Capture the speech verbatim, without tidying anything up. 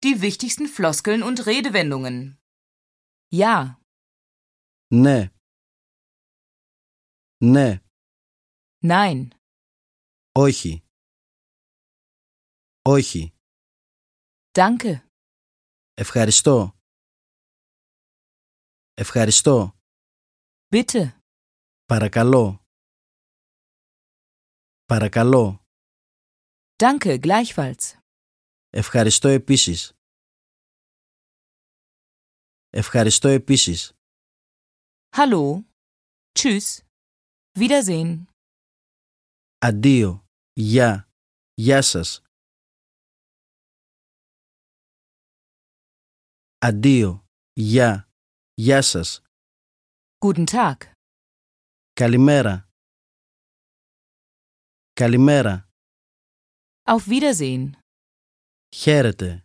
die wichtigsten Floskeln und Redewendungen. Ja, Ναι. Ναι. nein, Όχι. Όχι. danke, Ευχαριστώ. Ευχαριστώ. bitte, Παρακαλώ. Παρακαλώ. danke, gleichfalls. Ευχαριστώ επίσης. Ευχαριστώ επίσης. Hallo, tschüss, Wiedersehen. Αντίο. Γεια. Γεια σας. Αντίο. Γεια. Γεια σας. Guten Tag. Καλημέρα. Καλημέρα. Auf Wiedersehen. Χαίρετε.